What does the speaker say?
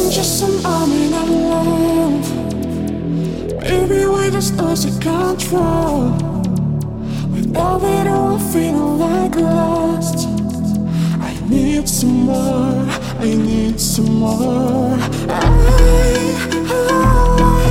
just some army of love. Maybe we just losing control. Without it all, feeling like lost. I need some more. I need some more. I